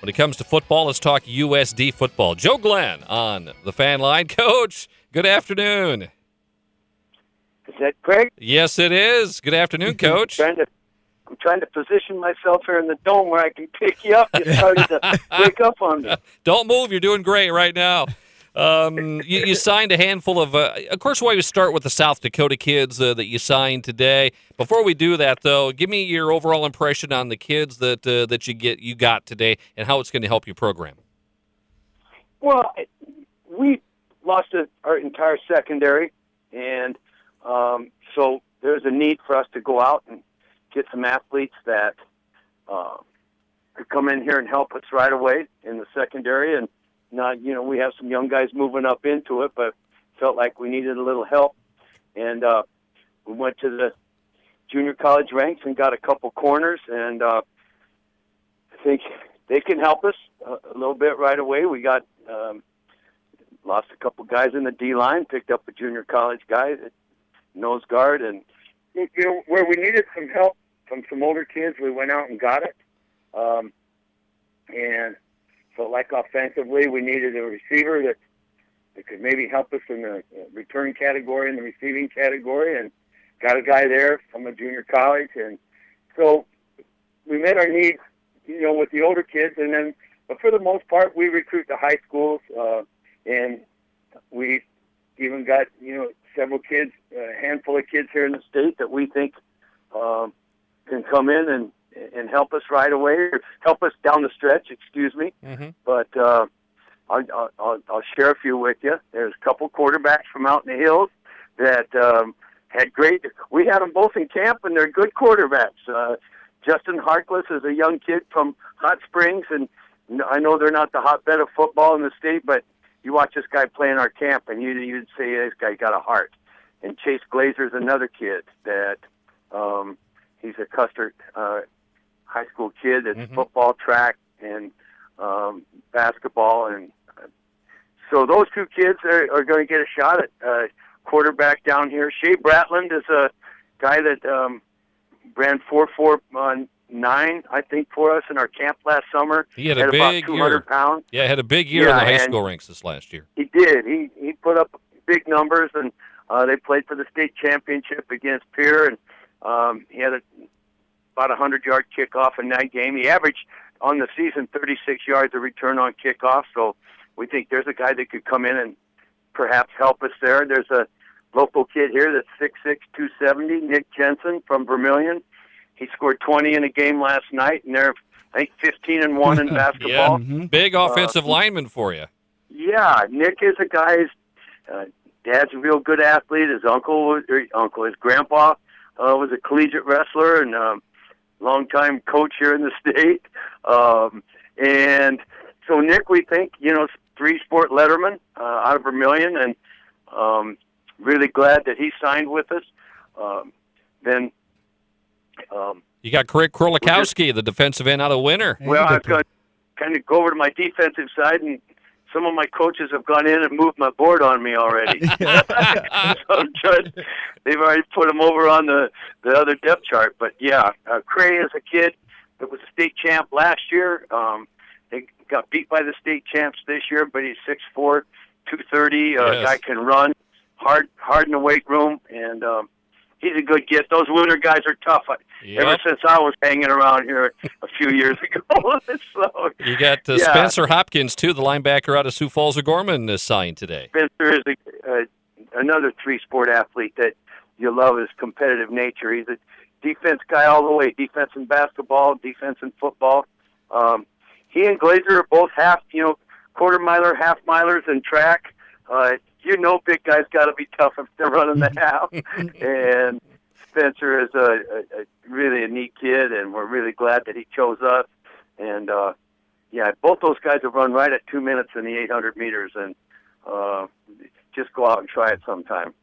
When it comes to football, let's talk USD football. Joe Glenn on the fan line. Coach, good afternoon. Is that Craig? Yes, it is. Good afternoon, Coach. I'm trying to position myself here in the dome where I can pick you up. You're starting to wake up on me. Don't move. You're doing great right now. You signed a handful of course, we always start with the South Dakota kids that you signed today. Before we do that, though, give me your overall impression on the kids that you got today and how it's going to help your program. Well, we lost our entire secondary, and so there's a need for us to go out and get some athletes that could come in here and help us right away in the secondary. And not, we have some young guys moving up into it, but felt like we needed a little help. And we went to the junior college ranks and got a couple corners, and I think they can help us a little bit right away. We got lost a couple guys in the D-line, picked up a junior college guy, nose guard, and where we needed some help from some older kids, we went out and got it. And so, like offensively, we needed a receiver that could maybe help us in the return category and the receiving category, and got a guy there from a junior college. And so we met our needs, with the older kids, and then, but for the most part, we recruit the high schools, and we even got, several kids, a handful of kids here in the state that we think can come in and help us right away, or help us down the stretch, excuse me. Mm-hmm. But I'll share a few with you. There's a couple quarterbacks from out in the hills that had great. We had them both in camp, and they're good quarterbacks. Justin Harkless is a young kid from Hot Springs, and I know they're not the hotbed of football in the state, but you watch this guy play in our camp, and you'd say, hey, this guy got a heart. And Chase Glazer's another kid that he's a Custer high school kid that's mm-hmm. football, track, and basketball. And so those two kids are going to get a shot at quarterback down here. Shea Bratland is a guy that ran 4.49, I think, for us in our camp last summer. He had a big about 200 year. Pounds. Yeah, had a big year in the high school ranks this last year. He did. He put up big numbers, and they played for the state championship against Pierre, and he had about a 100-yard kickoff in that game. He averaged on the season 36 yards of return on kickoff, so we think there's a guy that could come in and perhaps help us there. There's a local kid here that's 6'6", 270, Nick Jensen from Vermilion. He scored 20 in a game last night, and they're, I think, 15-1 in basketball. Yeah, mm-hmm. Big offensive lineman for you. Yeah, Nick is a guy. His dad's a real good athlete. His his grandpa was a collegiate wrestler and longtime coach here in the state. And so Nick, we think, 3-sport letterman out of Vermilion, and really glad that he signed with us. Then you got Craig Krolikowski, the defensive end out of Winter. Well, I've got kind of go over to my defensive side, and some of my coaches have gone in and moved my board on me already. So I'm trying, they've already put him over on the other depth chart. But yeah, Cray is a kid that was a state champ last year. They got beat by the state champs this year, but he's 6'4", 230. Yes. Guy can run hard in the weight room, and he's a good kid. Those Winter guys are tough. Yep. Ever since I was hanging around here a few years ago. So, you got Spencer Hopkins, too, the linebacker out of Sioux Falls O'Gorman, signed today. Spencer is another 3-sport athlete that you love his competitive nature. He's a defense guy all the way, defense in basketball, defense in football. He and Glazer are both quarter-miler, half-milers in track. Big guys got to be tough if they're running the half. And Spencer is really a neat kid, and we're really glad that he chose us. And, both those guys have run right at 2 minutes in the 800 meters, and just go out and try it sometime.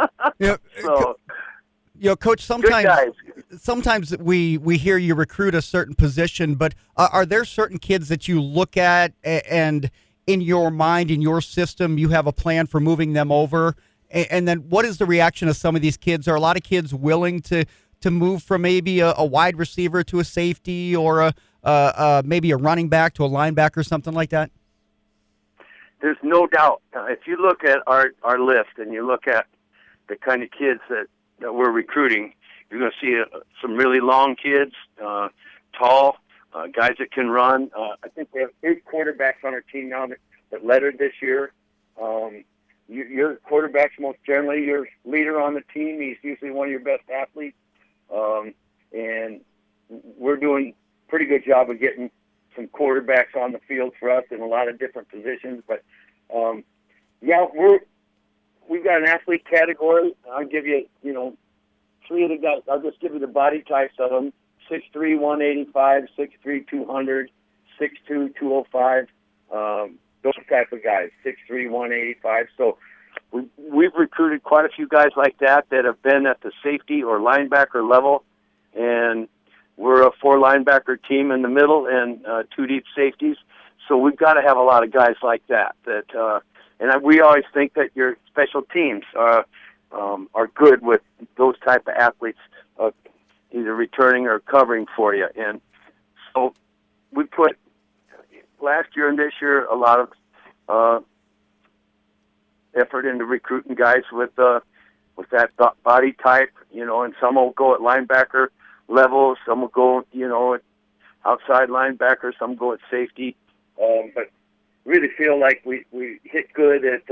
Coach, sometimes we hear you recruit a certain position, but are there certain kids that you look at and in your mind, in your system, you have a plan for moving them over? And then what is the reaction of some of these kids? Are a lot of kids willing to move from maybe a wide receiver to a safety or maybe a running back to a linebacker or something like that? There's no doubt. If you look at our list and you look at the kind of kids that we're recruiting, you're going to see some really long kids, tall, guys that can run. I think we have 8 quarterbacks on our team now that lettered this year. Your quarterback's most generally your leader on the team. He's usually one of your best athletes. And we're doing a pretty good job of getting some quarterbacks on the field for us in a lot of different positions. But, yeah, we've got an athlete category. I'll give you, 3 of the guys. I'll just give you the body types of them. 6'3", 185, 6'3", 200, 6'2", 205. Those type of guys, 6'3", 185. So we've recruited quite a few guys like that have been at the safety or linebacker level, and we're a 4 linebacker team in the middle and 2 deep safeties. So we've got to have a lot of guys like that. And we always think that your special teams are good with those type of athletes, either returning or covering for you. And so we put last year and this year a lot of effort into recruiting guys with that body type, and some will go at linebacker level, some will go, at outside linebacker, some go at safety. But really feel like we hit good at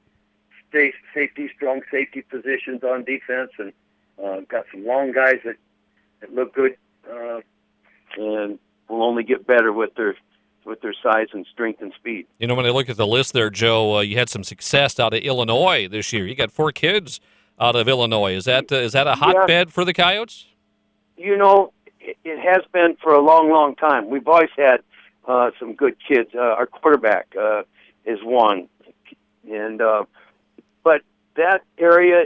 strong safety positions on defense, and got some long guys that look good, and will only get better with their size and strength and speed. When I look at the list there, Joe, you had some success out of Illinois this year. You got 4 kids out of Illinois. Is that a hotbed for the Coyotes? It has been for a long, long time. We've always had some good kids. Our quarterback is one, and but that area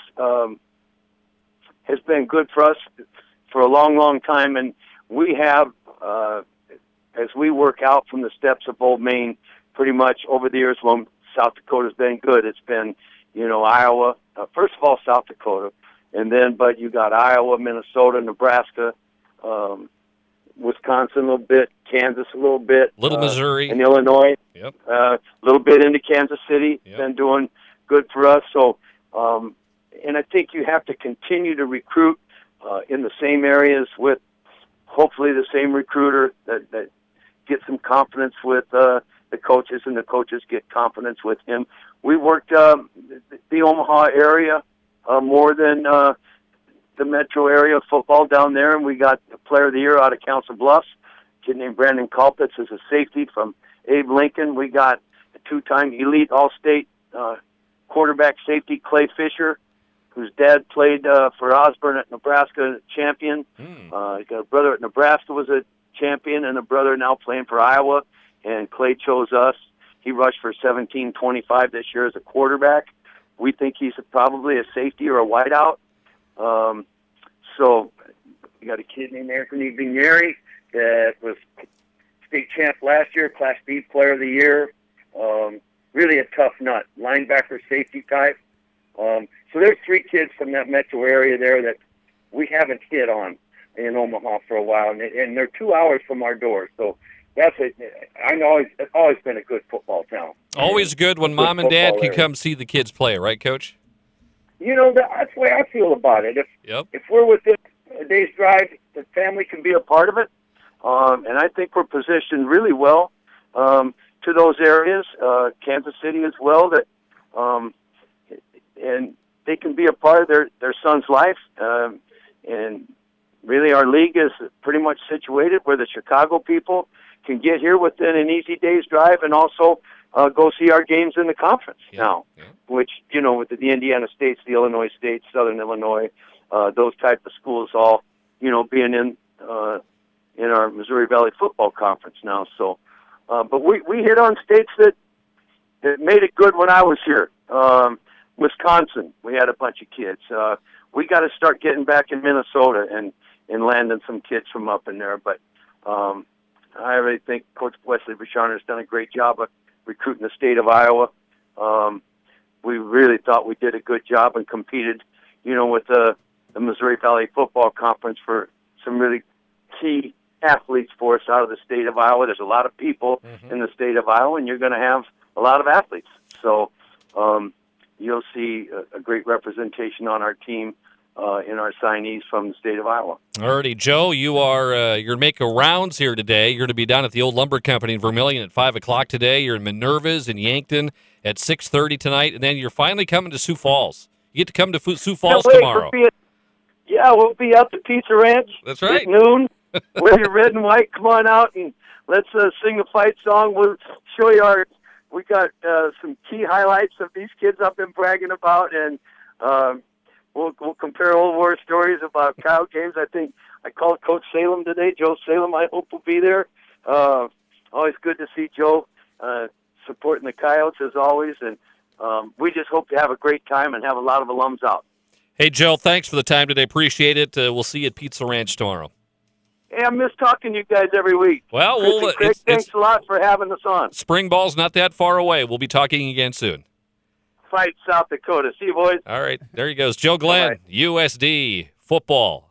has been good for us for a long, long time, and we have. As we work out from the steps of Old Main, pretty much over the years when South Dakota's been good, it's been, Iowa. First of all, South Dakota, but you got Iowa, Minnesota, Nebraska, Wisconsin a little bit, Kansas a little bit, little Missouri, and Illinois. Yep. A little bit into Kansas City. Yep. Been doing good for us. So, and I think you have to continue to recruit in the same areas with hopefully the same recruiter that get some confidence with the coaches, and the coaches get confidence with him. We worked the Omaha area more than the metro area of football down there, and we got the player of the year out of Council Bluffs, a kid named Brandon Culpitz as a safety from Abe Lincoln. We got a 2-time elite all-state quarterback safety, Clay Fisher, whose dad played for Osborne at Nebraska, champion. He got a brother at Nebraska was a champion, and a brother now playing for Iowa, and Clay chose us. He rushed for 1725 this year as a quarterback. We think he's probably a safety or a wideout. So we got a kid named Anthony Vigneri that was state champ last year, Class B player of the year. Really a tough nut, linebacker, safety type. So there's 3 kids from that metro area there that we haven't hit on in Omaha for a while, and they're 2 hours from our door. So that's it. I know it's always been a good football town. Always good when mom and dad can come see the kids play, right, Coach? That's the way I feel about it. If we're within a day's drive, the family can be a part of it, and I think we're positioned really well to those areas. Kansas City as well. That and they can be a part of their son's life, and really our league is pretty much situated where the Chicago people can get here within an easy day's drive, and also go see our games in the conference now, which, with the Indiana States, the Illinois States, Southern Illinois, those type of schools all, being in our Missouri Valley Football Conference now. So, but we hit on states that made it good when I was here. Wisconsin, we had a bunch of kids. We got to start getting back in Minnesota and landing some kids from up in there. But I really think Coach Wesley Bicharner has done a great job of recruiting the state of Iowa. We really thought we did a good job and competed, with the Missouri Valley Football Conference for some really key athletes for us out of the state of Iowa. There's a lot of people in the state of Iowa, and you're going to have a lot of athletes. So you'll see a great representation on our team in our signees from the state of Iowa. Alrighty, Joe, you're going to make a rounds here today. You're going to be down at the Old Lumber Company in Vermilion at 5 o'clock today. You're in Minerva's in Yankton at 6:30 tonight, and then you're finally coming to Sioux Falls. You get to come to Sioux Falls tomorrow. We'll be out to Pizza Ranch. That's right. At noon. Wear your red and white. Come on out and let's sing a fight song. We'll show you we got some key highlights of these kids I've been bragging about, and we'll compare old war stories about Kyle games. I think I called Coach Salem today. Joe Salem, I hope, will be there. Always good to see Joe supporting the Coyotes as always, and we just hope to have a great time and have a lot of alums out. Hey, Joe, thanks for the time today. Appreciate it. We'll see you at Pizza Ranch tomorrow. Hey, I miss talking to you guys every week. Well, thanks a lot for having us on. Spring ball's not that far away. We'll be talking again soon. Fight South Dakota. See you, boys. All right, there he goes. Joe Glenn, USD football.